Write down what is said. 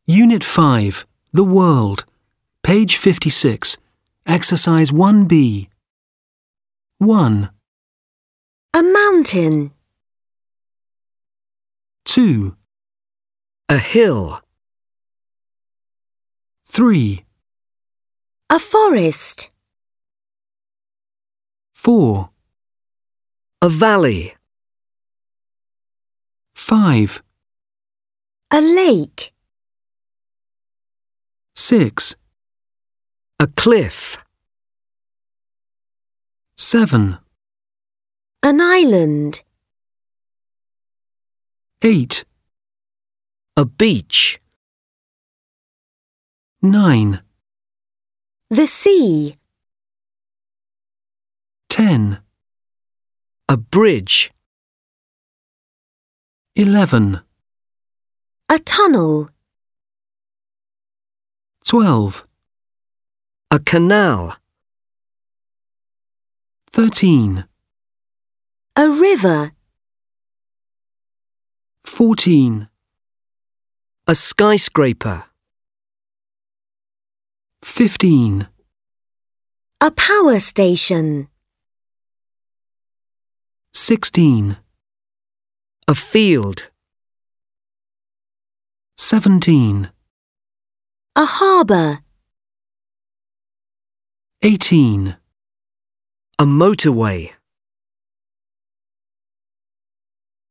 Unit 5, The World, page 56, exercise 1B. 1, A mountain. 2, A hill. 3, A forest. 4, A valley. 5, A lake. 6, A cliff. 7, An island. 8, A beach. 9, The sea. 10, A bridge. 11, A tunnel. 12, A canal. 13, A river. 14, A skyscraper. 15, A power station. 16, A field. 17, A harbour. 18, A motorway.